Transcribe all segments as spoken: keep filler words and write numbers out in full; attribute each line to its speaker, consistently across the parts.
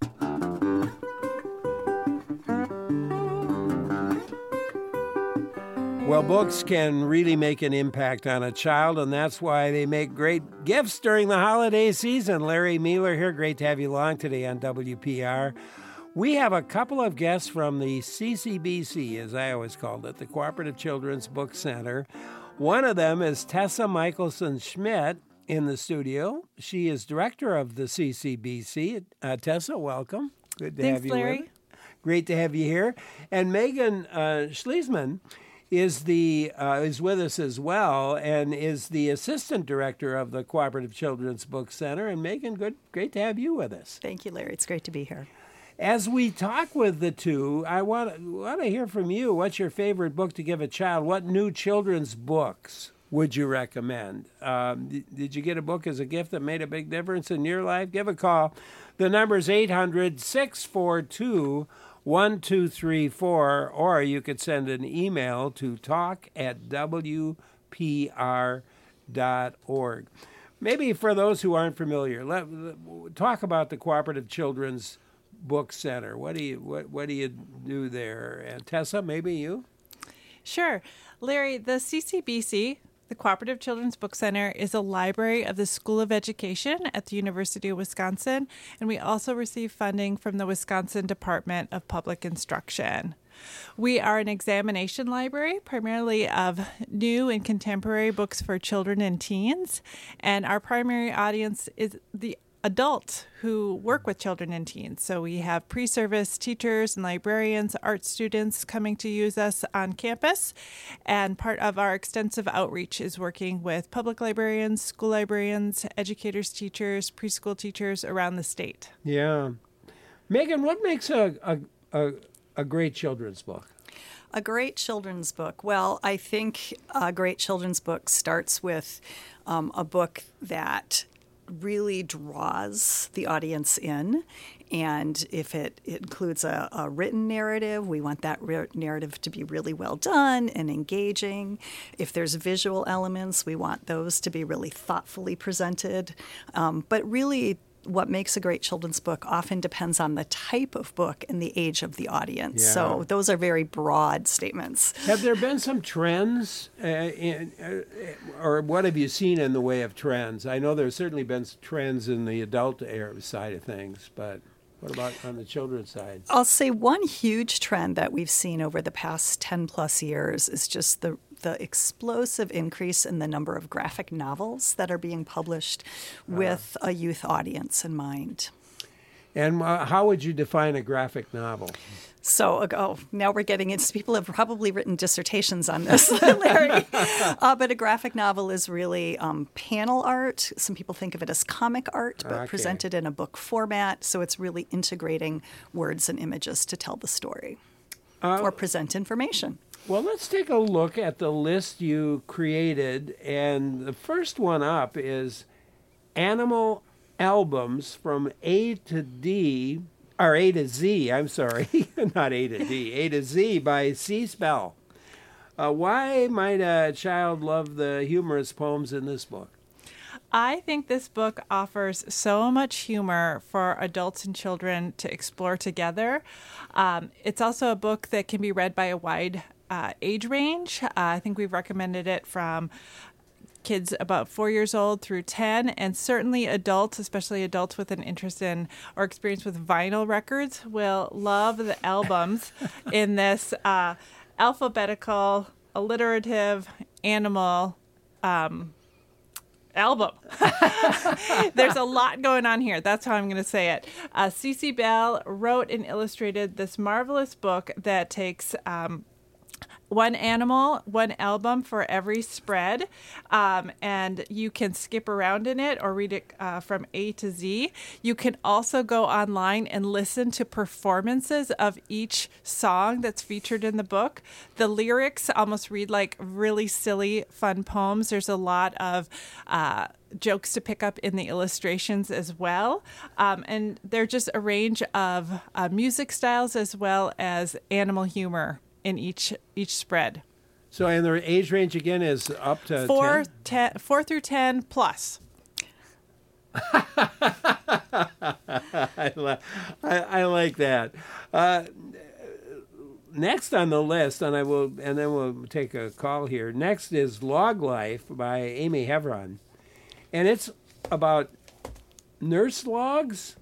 Speaker 1: Well, books can really make an impact on a child, and that's why they make great gifts during the holiday season. Larry Mueller here. Great to have you along today on W P R. We have a couple of guests from the C C B C, as I always called it, the Cooperative Children's Book Center. One of them is Tessa Michelson-Schmidt in the studio. She is director of the C C B C. Uh, Tessa, welcome. Good to
Speaker 2: Thanks,
Speaker 1: have you
Speaker 2: Larry.
Speaker 1: with us. Great to have you here. And Megan uh, Schliesman is the uh, is with us as well, and is the assistant director of the Cooperative Children's Book Center. And Megan, good, great to have you with us.
Speaker 3: Thank you, Larry. It's great to be here.
Speaker 1: As we talk with the two, I want want to hear from you. What's your favorite book to give a child? What new children's books would you recommend? Um, did, did you get a book as a gift that made a big difference in your life? Give a call. The number is eight hundred, six four two, one two three four, or you could send an email to talk at w p r dot org. Maybe for those who aren't familiar, let, talk about the Cooperative Children's Book Center. What do you what what do you do there? And Tessa, maybe you?
Speaker 2: Sure. Larry, the C C B C, the Cooperative Children's Book Center, is a library of the School of Education at the University of Wisconsin, and we also receive funding from the Wisconsin Department of Public Instruction. We are an examination library, primarily of new and contemporary books for children and teens, and our primary audience is the adults who work with children and teens. So we have pre-service teachers and librarians, art students coming to use us on campus. And part of our extensive outreach is working with public librarians, school librarians, educators, teachers, preschool teachers around the state.
Speaker 1: Yeah. Megan, what makes a a, a, a great children's book?
Speaker 3: A great children's book. Well, I think a great children's book starts with um, a book that really draws the audience in. And if it, it includes a, a written narrative, we want that re- narrative to be really well done and engaging. If there's visual elements, we want those to be really thoughtfully presented. Um, but really, what makes a great children's book often depends on the type of book and the age of the audience.
Speaker 1: Yeah.
Speaker 3: So those are very broad statements.
Speaker 1: Have there been some trends, uh, in, uh, or what have you seen in the way of trends? I know there's certainly been trends in the adult side of things, but what about on the children's side?
Speaker 3: I'll say one huge trend that we've seen over the past ten plus years is just the the explosive increase in the number of graphic novels that are being published with uh, a youth audience in mind.
Speaker 1: And uh, how would you define a graphic novel?
Speaker 3: So, oh, now we're getting into, people have probably written dissertations on this, Larry. uh, but a graphic novel is really um, panel art. Some people think of it as comic art, but
Speaker 1: Okay.
Speaker 3: presented in a book format. So it's really integrating words and images to tell the story
Speaker 1: Uh,
Speaker 3: or present information.
Speaker 1: Well, let's take a look at the list you created. And the first one up is Animal Albums from A to D, or A to Z, I'm sorry, not A to D, A to Z by C. Spell. Uh, why might a child love the humorous poems in this book?
Speaker 2: I think this book offers so much humor for adults and children to explore together. Um, it's also a book that can be read by a wide uh, age range. Uh, I think we've recommended it from kids about four years old through ten, and certainly adults, especially adults with an interest in or experience with vinyl records, will love the albums in this uh, alphabetical, alliterative, animal um album. There's a lot going on here. That's how I'm going to say it. Uh, C C. Bell wrote and illustrated this marvelous book that takes um, one animal, one album for every spread, um, and you can skip around in it or read it uh, from A to Z. You can also go online and listen to performances of each song that's featured in the book. The lyrics almost read like really silly, fun poems. There's a lot of uh, jokes to pick up in the illustrations as well. Um, and they're just a range of uh, music styles as well as animal humor in each each spread.
Speaker 1: So, and their age range again is up to
Speaker 2: Four,
Speaker 1: ten?
Speaker 2: ten, four through ten plus.
Speaker 1: I, li- I, I like that. Uh, next on the list, and I will, and then we'll take a call here. Next is Log Life by Amy Hevron, and it's about nurse logs.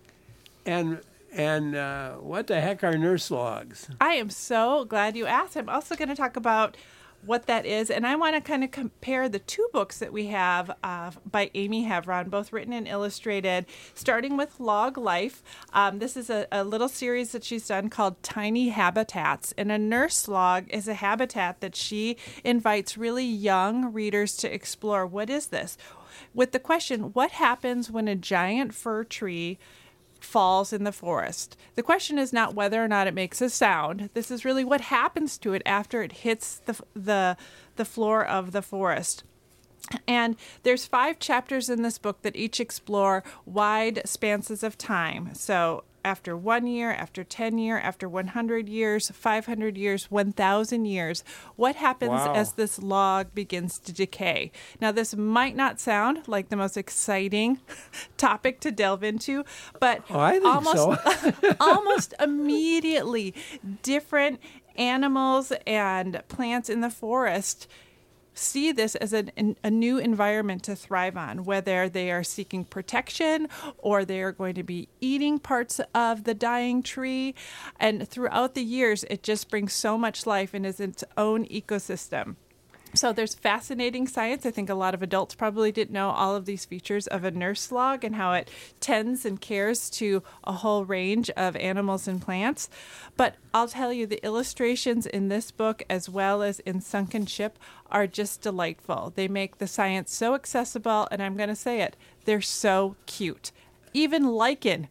Speaker 1: And and uh, what the heck are nurse logs?
Speaker 2: I am so glad you asked. I'm also going to talk about what that is, and I want to kind of compare the two books that we have uh, by Amy Hevron, both written and illustrated, starting with Log Life. Um, this is a, a little series that she's done called Tiny Habitats, and a nurse log is a habitat that she invites really young readers to explore. What is this? With the question, what happens when a giant fir tree falls in the forest? The question is not whether or not it makes a sound. This is really what happens to it after it hits the the the floor of the forest. And there's five chapters in this book that each explore wide spanses of time. So after one year, after ten years, after one hundred years, five hundred years, one thousand years, what happens
Speaker 1: Wow.
Speaker 2: as this log begins to decay? Now, this might not sound like the most exciting topic to delve into, but
Speaker 1: Oh, I think
Speaker 2: almost,
Speaker 1: so.
Speaker 2: almost immediately, different animals and plants in the forest see this as an, an, a new environment to thrive on, whether they are seeking protection or they are going to be eating parts of the dying tree. And throughout the years, it just brings so much life and is its own ecosystem. So there's fascinating science. I think a lot of adults probably didn't know all of these features of a nurse log and how it tends and cares to a whole range of animals and plants. But I'll tell you, the illustrations in this book, as well as in Sunken Ship, are just delightful. They make the science so accessible, and I'm going to say it, they're so cute. Even lichen.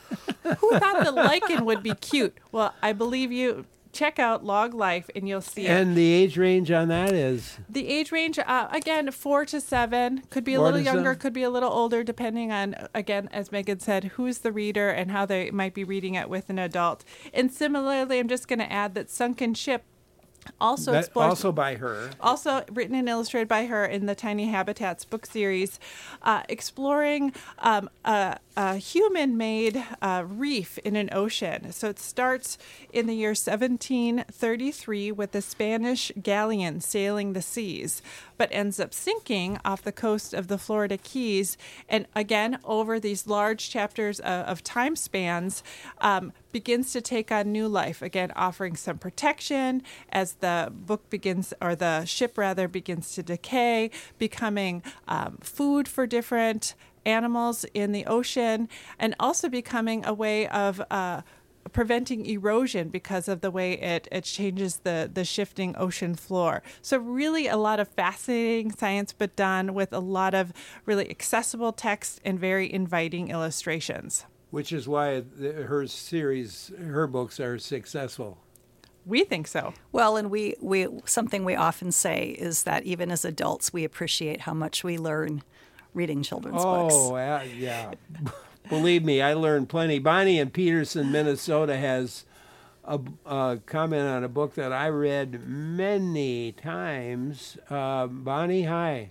Speaker 2: Who thought the lichen would be cute? Well, I believe you. Check out Log Life and you'll see it.
Speaker 1: And the age range on that is?
Speaker 2: The age range, uh, again, four to seven. Could be a
Speaker 1: Four
Speaker 2: little
Speaker 1: to
Speaker 2: younger,
Speaker 1: seven?
Speaker 2: could be a little older, depending on, again, as Megan said, who's the reader and how they might be reading it with an adult. And similarly, I'm just going to add that Sunken Ship also
Speaker 1: That-
Speaker 2: explores...
Speaker 1: also by her.
Speaker 2: Also written and illustrated by her in the Tiny Habitats book series, uh, exploring um, a, a human-made uh, reef in an ocean. So it starts in the year seventeen thirty-three with the Spanish galleon sailing the seas, but ends up sinking off the coast of the Florida Keys. And again, over these large chapters of, of time spans, um, begins to take on new life, again, offering some protection as the book begins, or the ship rather, begins to decay, becoming um, food for different animals in the ocean, and also becoming a way of uh, preventing erosion because of the way it, it changes the, the shifting ocean floor. So really a lot of fascinating science, but done with a lot of really accessible text and very inviting illustrations.
Speaker 1: Which is why the, her series, her books are successful.
Speaker 2: We think so.
Speaker 3: Well, and we, we something we often say is that even as adults, we appreciate how much we learn reading children's books.
Speaker 1: Oh, uh, yeah. Believe me, I learned plenty. Bonnie in Peterson, Minnesota has a, a comment on a book that I read many times. Uh, Bonnie, hi.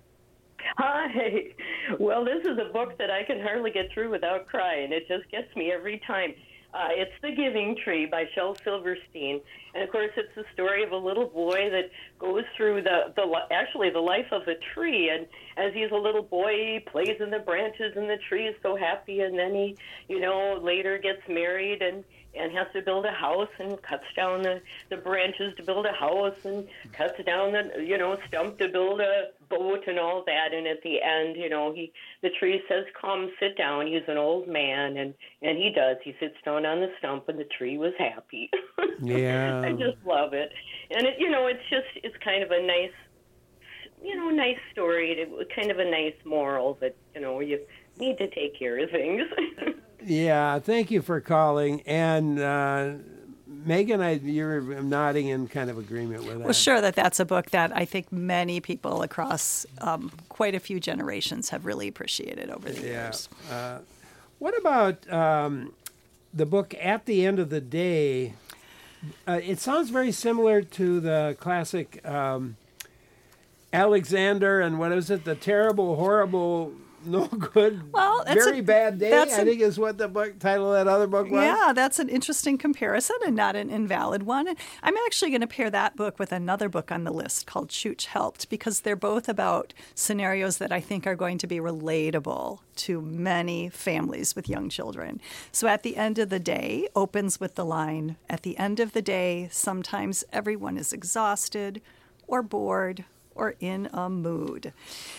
Speaker 4: Hi. Well, this is a book that I can hardly get through without crying. It just gets me every time. Uh, it's The Giving Tree by Shel Silverstein. And, of course, it's the story of a little boy that goes through the, the actually the life of a tree. And as he's a little boy, he plays in the branches, and the tree is so happy. And then he, you know, later gets married and, and has to build a house and cuts down the, the branches to build a house and cuts down the, you know, stump to build a boat and all that. And at the end, you know, he the tree says, come, sit down. He's an old man, and, and he does. He sits down on the stump, and the tree was happy.
Speaker 1: Yeah.
Speaker 4: I just love it. And, it, you know, it's just, it's kind of a nice, you know, nice story, it, kind of a nice moral that, you know, you need to take care of things.
Speaker 1: Yeah, thank you for calling. And uh, Megan, I, you're nodding in kind of agreement with that.
Speaker 3: Well, sure, that that's a book that I think many people across um, quite a few generations have really appreciated over the
Speaker 1: Yeah.
Speaker 3: years.
Speaker 1: Uh, what about um, the book At the End of the Day? Uh, it sounds very similar to the classic um, Alexander and what is it? The Terrible, Horrible no good.
Speaker 3: Well, that's
Speaker 1: very
Speaker 3: a-
Speaker 1: bad day.
Speaker 3: that's
Speaker 1: I
Speaker 3: a-
Speaker 1: think is what the book title of that other book was.
Speaker 3: Yeah, that's an interesting comparison and not an invalid one. And I'm actually going to pair that book with another book on the list called Chooch Helped, because they're both about scenarios that I think are going to be relatable to many families with young children. So at the end of the day opens with the line, at the end of the day, sometimes everyone is exhausted or bored or in a mood.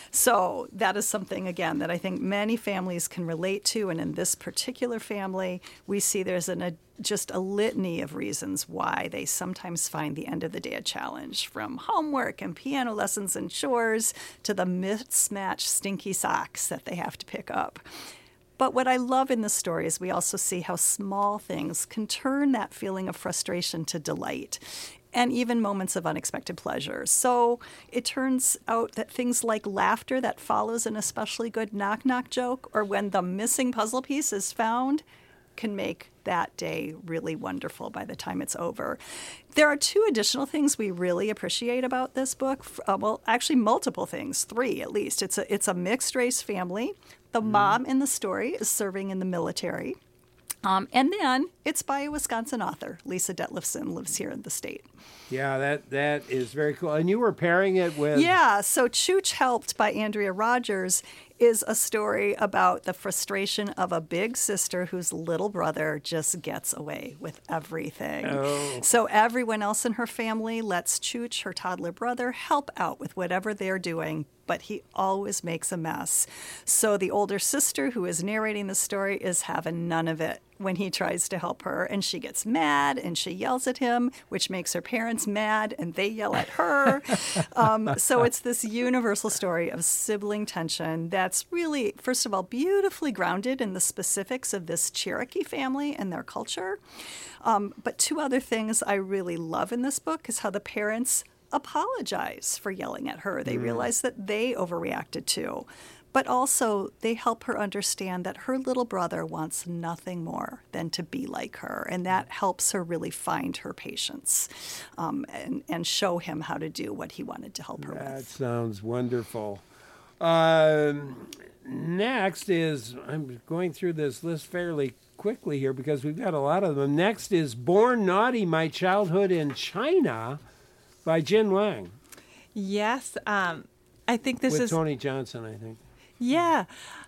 Speaker 3: So that is something, again, that I think many families can relate to. And in this particular family, we see there's an, a, just a litany of reasons why they sometimes find the end of the day a challenge, from homework and piano lessons and chores to the mismatched stinky socks that they have to pick up. But what I love in this story is we also see how small things can turn that feeling of frustration to delight, and even moments of unexpected pleasure. So it turns out that things like laughter that follows an especially good knock-knock joke, or when the missing puzzle piece is found, can make that day really wonderful by the time it's over. There are two additional things we really appreciate about this book. Uh, well, actually multiple things, three at least. It's a, it's a mixed-race family. The mom in the story is serving in the military. Um, and then it's by a Wisconsin author. Lisa Detlefsen lives here in the state.
Speaker 1: Yeah, that that is very cool. And you were pairing it with...
Speaker 3: Yeah, so Chooch Helped by Andrea Rogers is a story about the frustration of a big sister whose little brother just gets away with everything.
Speaker 1: Oh.
Speaker 3: So everyone else in her family lets Chooch, her toddler brother, help out with whatever they're doing, but he always makes a mess. So the older sister who is narrating the story is having none of it when he tries to help her, and she gets mad and she yells at him, which makes her parents mad, and they yell at her. um, so it's this universal story of sibling tension that's really, first of all, beautifully grounded in the specifics of this Cherokee family and their culture. Um, but two other things I really love in this book is how the parents apologize for yelling at her. They mm. realize that they overreacted too. But also, they help her understand that her little brother wants nothing more than to be like her. And that helps her really find her patience um, and, and show him how to do what he wanted to help her
Speaker 1: that
Speaker 3: with.
Speaker 1: That sounds wonderful. Um, next is, I'm going through this list fairly quickly here because we've got a lot of them. Next is Born Naughty, My Childhood in China by Jin Wang.
Speaker 2: Yes, um, I think this
Speaker 1: With
Speaker 2: is...
Speaker 1: Tony Johnson, I think.
Speaker 2: Yeah.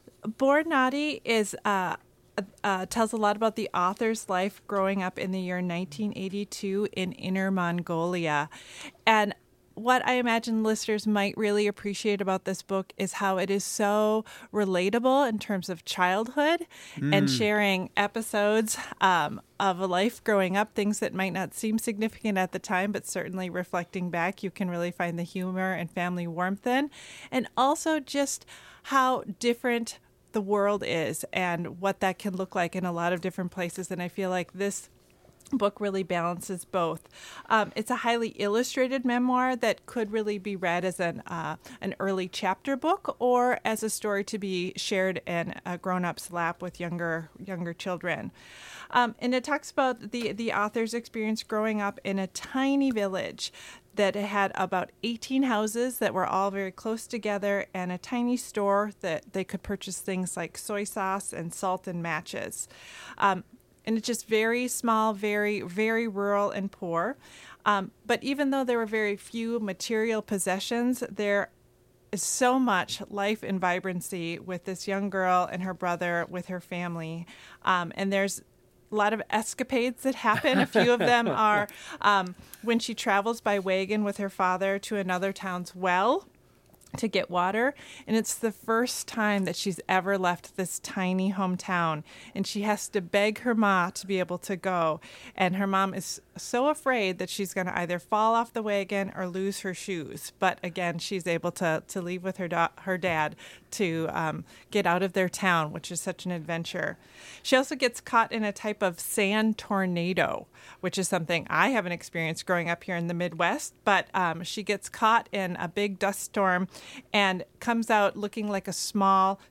Speaker 2: Born Naughty is uh, uh, tells a lot about the author's life growing up in the year nineteen eighty-two in Inner Mongolia. And what I imagine listeners might really appreciate about this book is how it is so relatable in terms of childhood mm. and sharing episodes um, of a life growing up, things that might not seem significant at the time, but certainly reflecting back, you can really find the humor and family warmth in. And also just how different the world is and what that can look like in a lot of different places. And I feel like this book really balances both. Um, it's a highly illustrated memoir that could really be read as an uh, an early chapter book or as a story to be shared in a grown-up's lap with younger younger children. Um, and it talks about the, the author's experience growing up in a tiny village that had about eighteen houses that were all very close together and a tiny store that they could purchase things like soy sauce and salt and matches. Um, And it's just very small, very, very rural and poor. Um, but even though there were very few material possessions, there is so much life and vibrancy with this young girl and her brother with her family. Um, and there's a lot of escapades that happen. A few of them are um, when she travels by wagon with her father to another town's well to get water, and it's the first time that she's ever left this tiny hometown, and she has to beg her ma to be able to go, and her mom is so afraid that she's going to either fall off the wagon or lose her shoes, but again she's able to to leave with her da- her dad to um, get out of their town, which is such an adventure. She also gets caught in a type of sand tornado, which is something I haven't experienced growing up here in the Midwest, but um, she gets caught in a big dust storm and comes out looking like a small,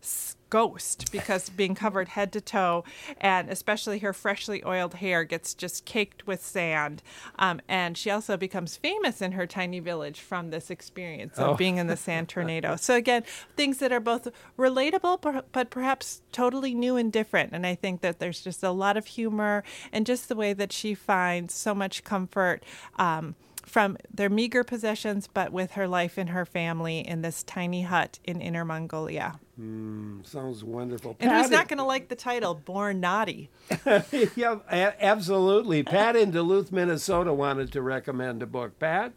Speaker 2: ghost because being covered head to toe, and especially her freshly oiled hair gets just caked with sand. Um, and she also becomes famous in her tiny village from this experience of
Speaker 1: Oh.
Speaker 2: being in the sand tornado. So again, things that are both relatable, per- but perhaps totally new and different. And I think that there's just a lot of humor and just the way that she finds so much comfort um, from their meager possessions, but with her life and her family in this tiny hut in Inner Mongolia.
Speaker 1: Mm, sounds wonderful.
Speaker 2: And who's
Speaker 1: Pat-
Speaker 2: not going to like the title, Born Naughty?
Speaker 1: yeah, a- absolutely. Pat in Duluth, Minnesota wanted to recommend a book. Pat?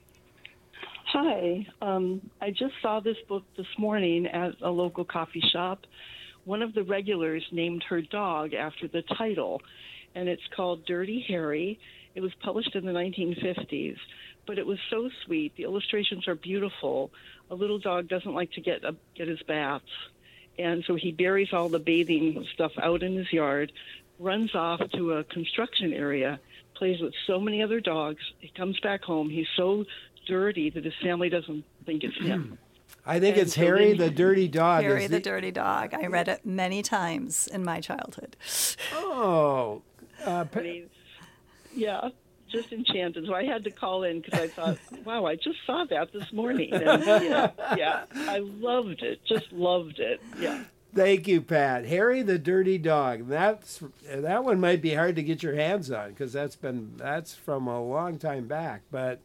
Speaker 5: Hi. Um, I just saw this book this morning at a local coffee shop. One of the regulars named her dog after the title, and it's called Dirty Harry. It was published in the nineteen fifties, but it was so sweet. The illustrations are beautiful. A little dog doesn't like to get a, get his baths, and so he buries all the bathing stuff out in his yard, runs off to a construction area, plays with so many other dogs. He comes back home. He's so dirty that his family doesn't think it's him.
Speaker 1: I think
Speaker 5: And
Speaker 1: it's
Speaker 5: so
Speaker 1: Harry
Speaker 5: then-
Speaker 1: the Dirty Dog.
Speaker 3: Harry
Speaker 1: is
Speaker 3: the Dirty Dog. I read it many times in my childhood.
Speaker 1: Oh. Uh,
Speaker 5: I mean, yeah, just enchanted. So I had to call in because I thought, wow, I just saw that this morning. And, yeah, yeah, I loved it. Just loved it. Yeah.
Speaker 1: Thank you, Pat. Harry the Dirty Dog. That's that one might be hard to get your hands on because that's been that's from a long time back, but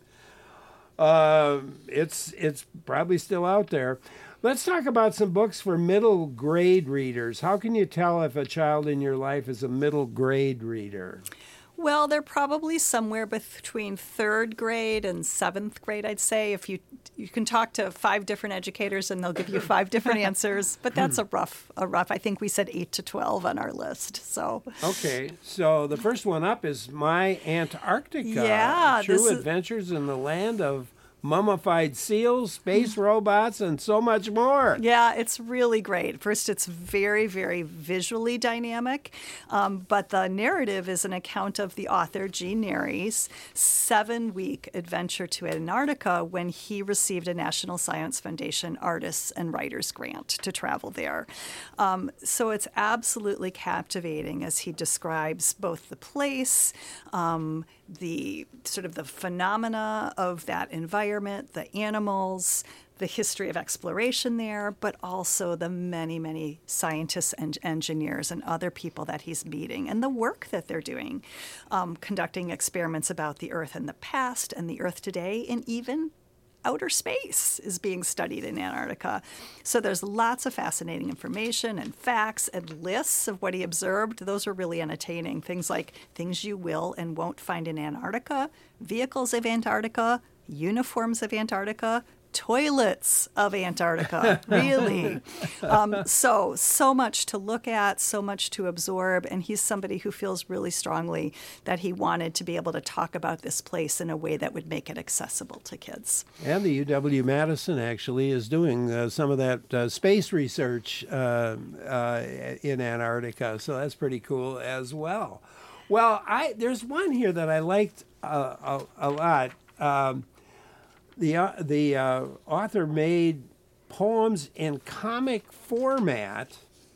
Speaker 1: uh, it's it's probably still out there. Let's talk about some books for middle grade readers. How can you tell if a child in your life is a middle grade reader?
Speaker 3: Well, they're probably somewhere between third grade and seventh grade, I'd say. If you you can talk to five different educators and they'll give you five different answers, but that's a rough a rough. I think we said eight to twelve on our list. So
Speaker 1: Okay, so the first one up is My Antarctica.
Speaker 3: Yeah,
Speaker 1: True
Speaker 3: this is-
Speaker 1: Adventures in the Land of Mummified Seals, Space Robots, and so much more.
Speaker 3: yeah, it's really great. First, it's very, very visually dynamic, um, but the narrative is an account of the author, Gene Nary's seven-week adventure to Antarctica when he received a National Science Foundation Artists and Writers Grant to travel there. Um, so it's absolutely captivating as he describes both the place, um, the sort of the phenomena of that environment, the animals, the history of exploration there, but also the many, many scientists and engineers and other people that he's meeting and the work that they're doing, um, conducting experiments about the Earth in the past and the Earth today, and even outer space is being studied in Antarctica. So there's lots of fascinating information and facts and lists of what he observed. Those are really entertaining. Things like things you will and won't find in Antarctica, vehicles of Antarctica, uniforms of Antarctica, toilets of Antarctica, really. Um, so, so much to look at, so much to absorb, and he's somebody who feels really strongly that he wanted to be able to talk about this place in a way that would make it accessible to kids.
Speaker 1: And the U W-Madison actually is doing uh, some of that uh, space research uh, uh, in Antarctica, so that's pretty cool as well. Well, I there's one here that I liked uh, a, a lot. Um, The, uh, the uh, author made poems in comic format,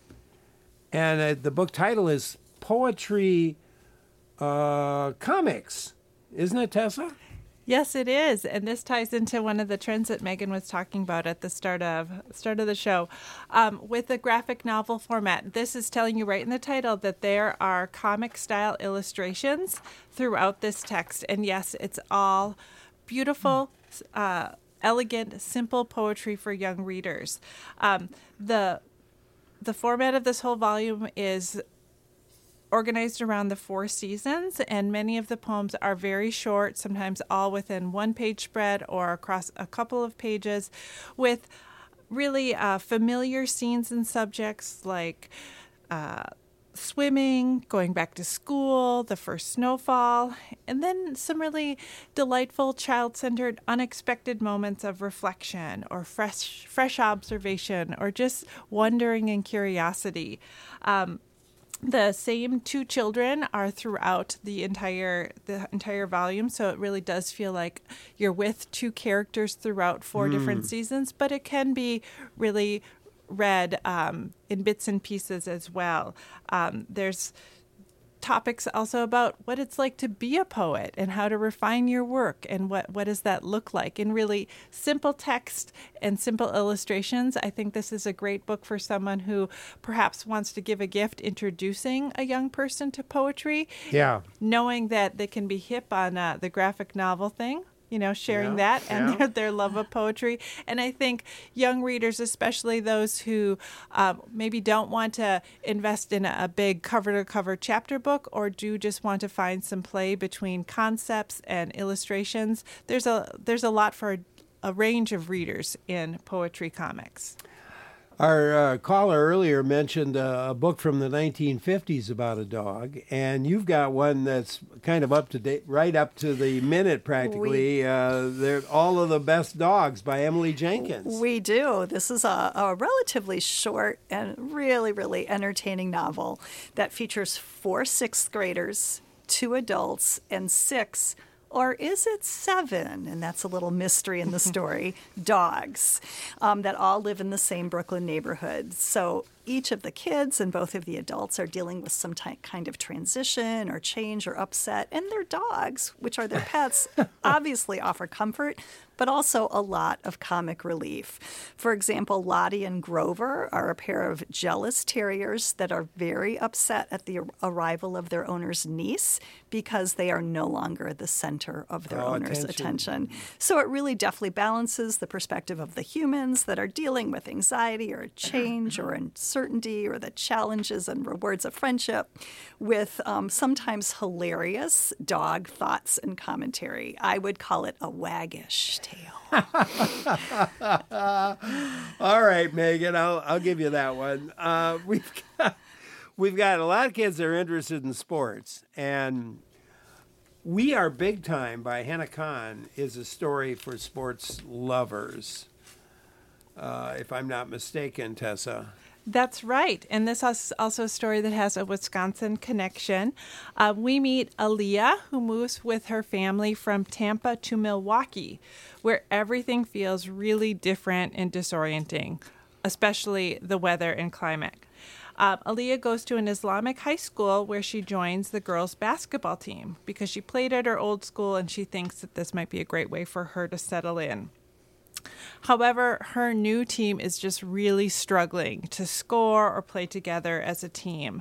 Speaker 1: and uh, the book title is Poetry uh, Comics. Isn't it, Tessa?
Speaker 2: Yes, it is, and this ties into one of the trends that Megan was talking about at the start of start of the show, um, with the graphic novel format. This is telling you right in the title that there are comic-style illustrations throughout this text, and yes, it's all beautiful, uh, elegant, simple poetry for young readers. Um, the the format of this whole volume is organized around the four seasons, and many of the poems are very short, sometimes all within one page spread or across a couple of pages, with really uh, familiar scenes and subjects like uh, swimming, going back to school, the first snowfall, and then some really delightful, child-centered, unexpected moments of reflection or fresh, fresh observation or just wondering and curiosity. Um, The same two children are throughout the entire the entire volume, so it really does feel like you're with two characters throughout four mm. different seasons, but it can be really read um, in bits and pieces as well. Um, there's topics also about what it's like to be a poet and how to refine your work and what, what does that look like in really simple text and simple illustrations. I think this is a great book for someone who perhaps wants to give a gift introducing a young person to poetry.
Speaker 1: Yeah.
Speaker 2: Knowing that they can be hip on uh, the graphic novel thing. You know, sharing
Speaker 1: Yeah,
Speaker 2: that and
Speaker 1: yeah.
Speaker 2: their, their love of poetry. And I think young readers, especially those who um, maybe don't want to invest in a, a big cover-to-cover chapter book or do just want to find some play between concepts and illustrations, there's a there's a lot for a, a range of readers in poetry comics.
Speaker 1: Our uh, caller earlier mentioned uh, a book from the nineteen fifties about a dog, and you've got one that's kind of up to date, right up to the minute practically.
Speaker 3: We,
Speaker 1: uh, they're All of the Best Dogs by Emily Jenkins.
Speaker 3: We do. This is a, a relatively short and really, really entertaining novel that features four sixth graders, two adults, and six or is it seven? And that's a little mystery in the story. Dogs um, that all live in the same Brooklyn neighborhood. So each of the kids and both of the adults are dealing with some ty- kind of transition or change or upset. And their dogs, which are their pets, obviously offer comfort, but also a lot of comic relief. For example, Lottie and Grover are a pair of jealous terriers that are very upset at the arrival of their owner's niece because they are no longer the center of their
Speaker 1: Oh,
Speaker 3: owner's
Speaker 1: attention.
Speaker 3: attention. So it really definitely balances the perspective of the humans that are dealing with anxiety or change or uncertainty or the challenges and rewards of friendship with um, sometimes hilarious dog thoughts and commentary. I would call it a waggish tale.
Speaker 1: All right, Megan, I'll I'll give you that one. Uh, we've got, we've got a lot of kids that are interested in sports, and We Are Big Time by Hannah Kahn is a story for sports lovers, uh, if I'm not mistaken, Tessa.
Speaker 2: That's right. And this is also a story that has a Wisconsin connection. Uh, we meet Aaliyah, who moves with her family from Tampa to Milwaukee, where everything feels really different and disorienting, especially the weather and climate. Uh, Aaliyah goes to an Islamic high school where she joins the girls' basketball team because she played at her old school and she thinks that this might be a great way for her to settle in. However, her new team is just really struggling to score or play together as a team.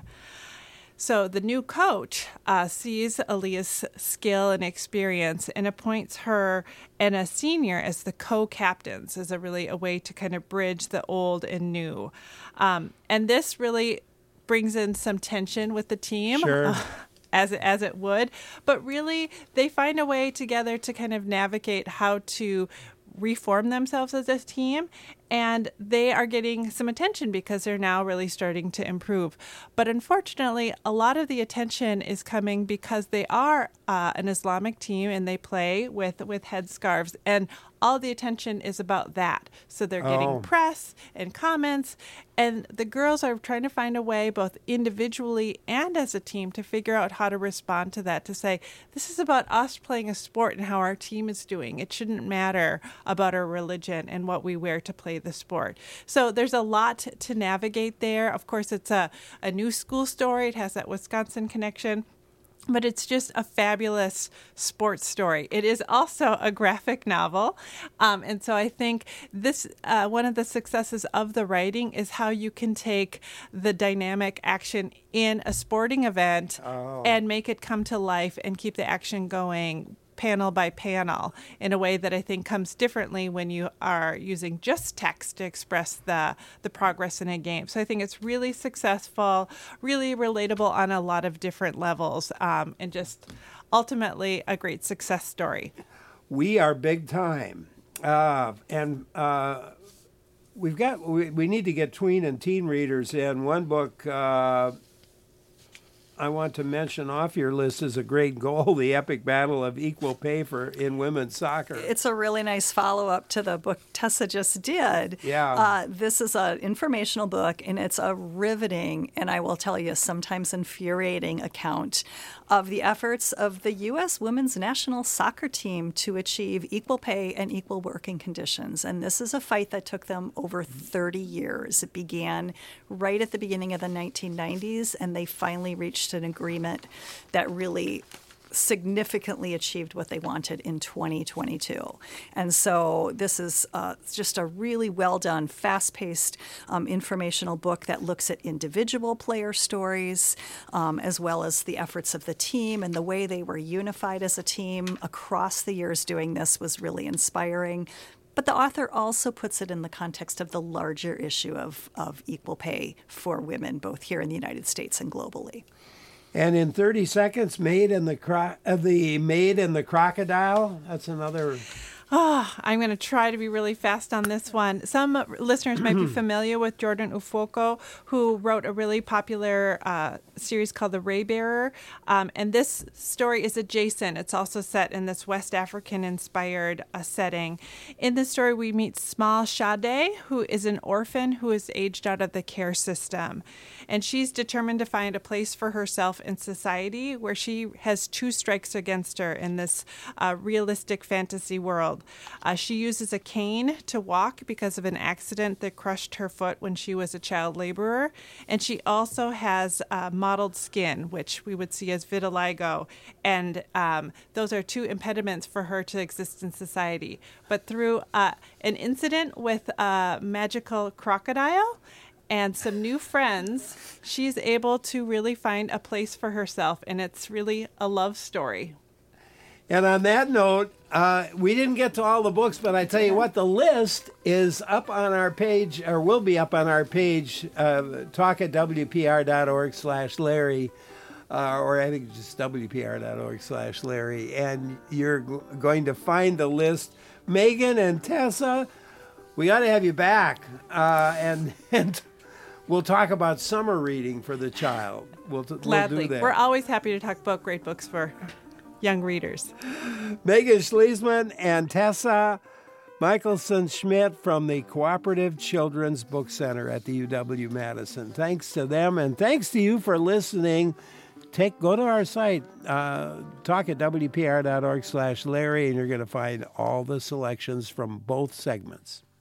Speaker 2: So the new coach uh, sees Aaliyah's skill and experience and appoints her and a senior as the co-captains as a really a way to kind of bridge the old and new. Um, and this really brings in some tension with the team.
Speaker 1: Sure.
Speaker 2: Uh, as it, as it would. But really, they find a way together to kind of navigate how to reform themselves as a team, and they are getting some attention because they're now really starting to improve. But unfortunately, a lot of the attention is coming because they are uh, an Islamic team and they play with, with headscarves, and all the attention is about that. So they're getting
Speaker 1: Oh.
Speaker 2: press and comments, and the girls are trying to find a way, both individually and as a team, to figure out how to respond to that, to say, this is about us playing a sport and how our team is doing. It shouldn't matter about our religion and what we wear to play the sport. So there's a lot to navigate there. Of course, it's a, a new school story. It has that Wisconsin connection. But it's just a fabulous sports story. It is also a graphic novel. Um, and so I think this uh, one of the successes of the writing is how you can take the dynamic action in a sporting event
Speaker 1: Oh.
Speaker 2: and make it come to life and keep the action going panel by panel in a way that I think comes differently when you are using just text to express the, the progress in a game. So I think it's really successful, really relatable on a lot of different levels, um, and just ultimately a great success story.
Speaker 1: We Are Big Time. Uh, and uh, we've got, we, we need to get tween and teen readers in. One book, uh, I want to mention off your list is a great goal, the epic battle of equal pay for in women's soccer.
Speaker 3: It's a really nice follow-up to the book Tessa just did.
Speaker 1: Yeah.
Speaker 3: Uh, this is an informational book, and it's a riveting, and I will tell you, sometimes infuriating account of the efforts of the U S women's national soccer team to achieve equal pay and equal working conditions. And this is a fight that took them over thirty years. It began right at the beginning of the nineteen nineties, and they finally reached an agreement that really significantly achieved what they wanted in twenty twenty-two. And so this is uh, just a really well done, fast-paced um, informational book that looks at individual player stories, um, as well as the efforts of the team, and the way they were unified as a team across the years doing this was really inspiring. But the author also puts it in the context of the larger issue of, of equal pay for women, both here in the United States and globally.
Speaker 1: And in thirty seconds, Maid and the cro- uh, the Maid and the Crocodile. That's another.
Speaker 2: Oh, I'm going to try to be really fast on this one. Some listeners might be familiar with Jordan Ufoko, who wrote a really popular uh, series called The Ray Bearer. Um, and this story is adjacent. It's also set in this West African-inspired uh, setting. In this story, we meet Small Sade, who is an orphan who is aged out of the care system. And she's determined to find a place for herself in society where she has two strikes against her in this uh, realistic fantasy world. Uh, she uses a cane to walk because of an accident that crushed her foot when she was a child laborer. And she also has uh, mottled skin, which we would see as vitiligo. And um, those are two impediments for her to exist in society. But through uh, an incident with a magical crocodile and some new friends, she's able to really find a place for herself. And it's really a love story.
Speaker 1: And on that note, uh, we didn't get to all the books, but I tell you what, the list is up on our page, or will be up on our page, uh, talk at W P R dot org slash Larry, uh, or I think just W P R dot org slash Larry, and you're g- going to find the list. Megan and Tessa, we got to have you back, uh, and and we'll talk about summer reading for the child. We'll, t-
Speaker 2: Gladly.
Speaker 1: we'll do that.
Speaker 2: We're always happy to talk about great books for young readers.
Speaker 1: Megan Schliesman and Tessa Michelson-Schmidt from the Cooperative Children's Book Center at the U W-Madison. Thanks to them, and thanks to you for listening. Take Go to our site, uh, talk at W P R dot org slash Larry, and you're going to find all the selections from both segments.